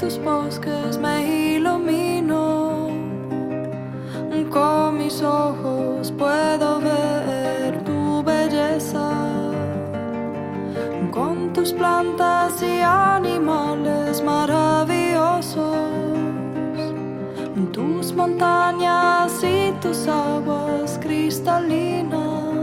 tus bosques me ilumino. Con mis ojos puedo ver tu belleza. Con tus plantas y animales maravillosos, tus montañas y tus aguas cristalinas.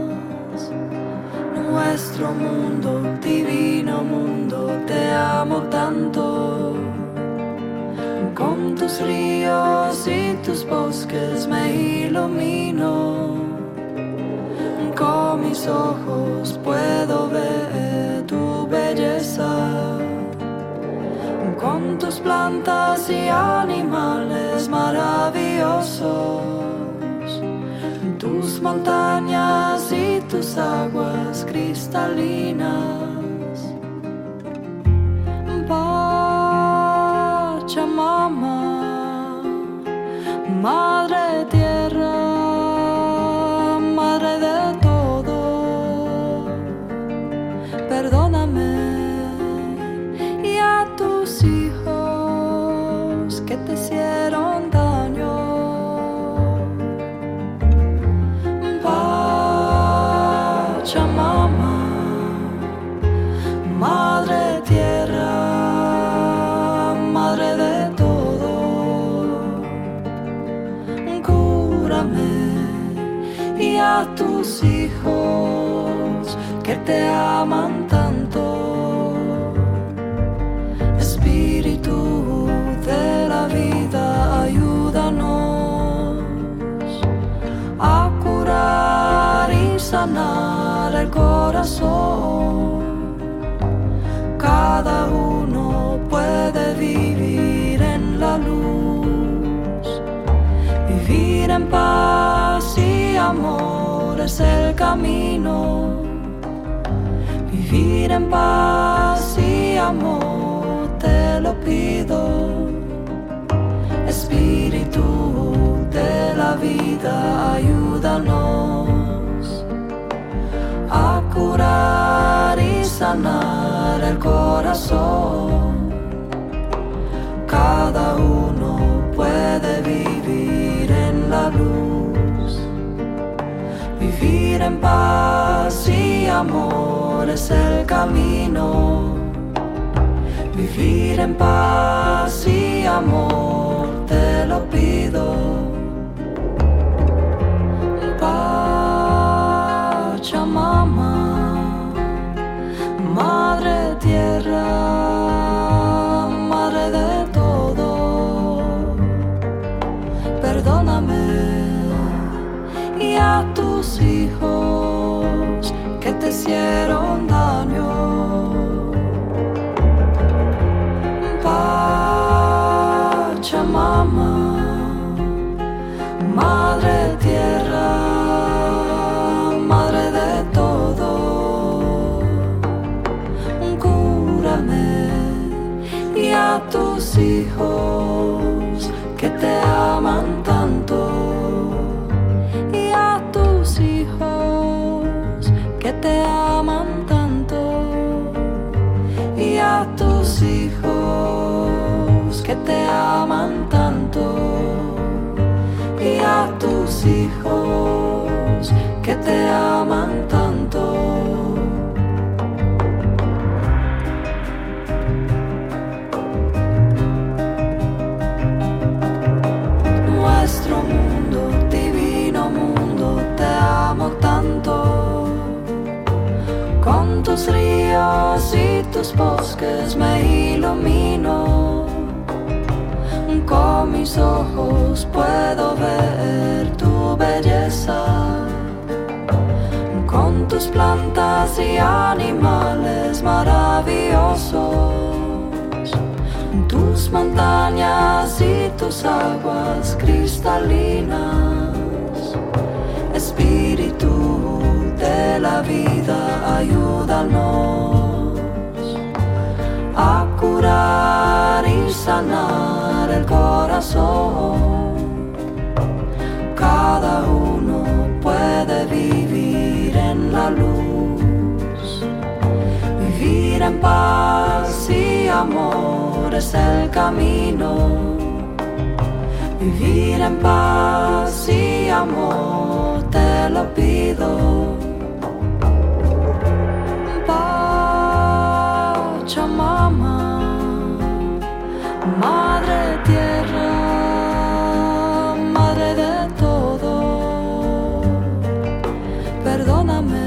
Nuestro mundo, divino mundo, te amo tanto. Con tus ríos y tus bosques me ilumino. Con mis ojos puedo ver tu belleza. Con tus plantas y animales maravillosos, tus montañas y tus aguas cristalinas. Pachamama, Madre Tierra, Madre de todo, perdóname y a tus hijos que te hicieron daño. Pachamama, Madre Tierra, Madre de todo, cúrame y a tus hijos que te aman tanto. Espíritu de la vida, ayúdanos a curar y sanar el corazón. Cada uno puede vivir en la luz. Vivir en paz y amor es el camino. Vivir en paz y amor te lo pido. Espíritu de la vida, ayúdanos a curar y sanar el corazón. Cada uno puede vivir en la luz. Vivir en paz y amor es el camino. Vivir en paz y amor te lo pido. Pachamama, Madre Tierra, Madre de todo, perdóname y a tus hijos que te hicieron daño. Pachamama, Madre Tierra, Madre de todo, cúrame y a tus hijos que te aman tanto. Y a tus hijos que te aman tanto. Y a tus hijos que te aman tanto. Y a tus hijos que te aman tanto. Nuestro mundo, divino mundo, te amo tanto. Con tus ríos y tus bosques me ilumino. Con mis ojos puedo ver tu belleza. Con tus plantas y animales maravillosos, tus montañas y tus aguas cristalinas. Espíritu de la vida, ayúdanos a curar y sanar el corazón. Cada uno puede vivir en la luz. Vivir en paz y amor es el camino. Vivir en paz y amor te lo pido. Pachamama, Madre Tierra, Madre de todo, perdóname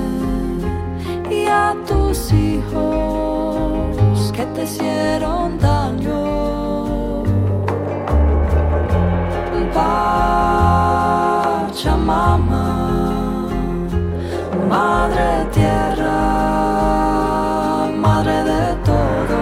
y a tus hijos que te hicieron daño. Pachamama, Madre Tierra, Madre de todo,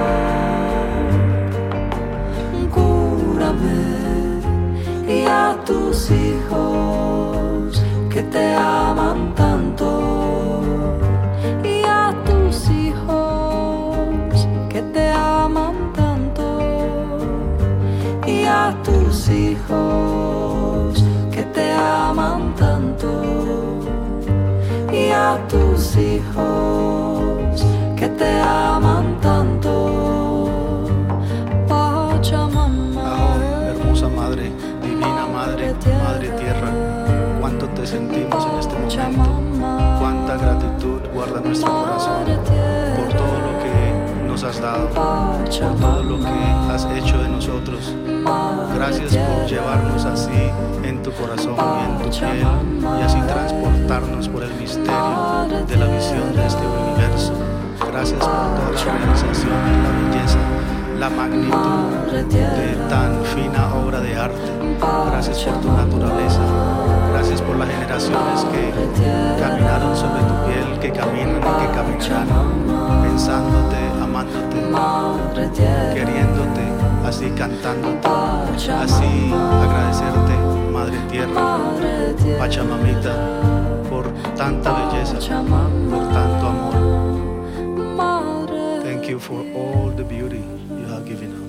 cúrame y a tus hijos que te aman tanto, y a tus hijos que te aman tanto, y a tus hijos que te aman tanto, y a tus hijos que te aman tanto. Pachamama, hermosa Madre, divina Madre, Madre Tierra, cuánto te sentimos en este momento, cuánta gratitud guarda nuestro corazón por todo lo que nos has dado, por todo lo que has hecho de nosotros. Gracias por llevarnos así en tu corazón y en tu piel, y así transportarnos por el misterio de la visión de este universo. Gracias por toda la realización y la belleza, la magnitud de tan fina obra de arte. Gracias por tu naturaleza. Gracias por las generaciones que caminaron sobre tu piel, que caminan y que caminarán, pensándote, amándote, queriéndote, así cantándote, así agradecerte, Madre Tierra, Pachamamita, por tanta belleza, por tanto amor. Thank you for all the beauty you have given us.